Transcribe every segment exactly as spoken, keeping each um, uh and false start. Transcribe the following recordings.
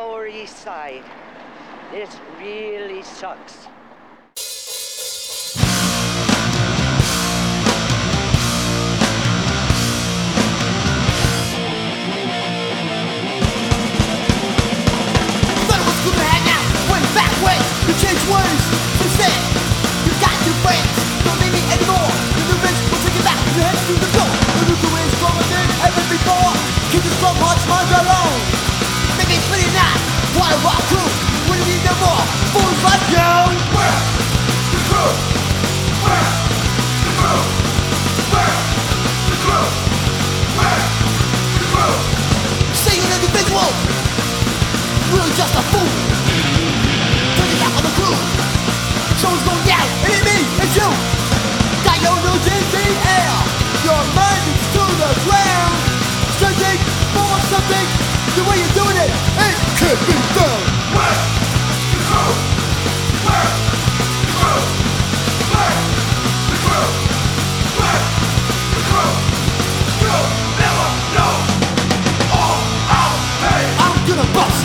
Lower East Side. This really sucks. Thought it was good to hang out, went back ways, you change ways. Instead, you got new friends, don't need me anymore. The new bitch will take you back, you head through the door. The new career is stronger than ever before. Keep the strong hearts mind alone. Make me pretty nice, while I rock crew. We don't need no more fools like you. We're the crew. We're the crew. We're the crew. We're the crew. Seeing an individual, really just a fool. Turn it back on the crew. Someone's going down, it ain't me, it's you. Got your nose in the air, your mind is to the ground. Searching for something, the way you're doing it, it can't be done. We're the crew. We're the crew. We're the crew. We're the crew. You'll never know all our pain. I'm gonna bust.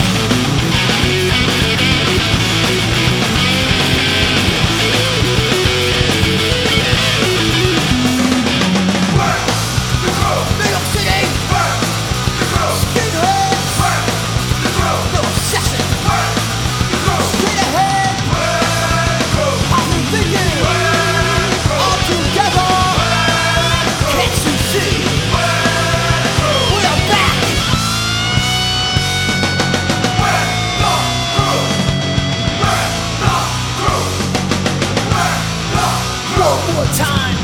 One more time.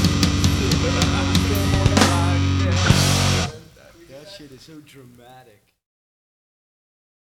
That shit is so dramatic.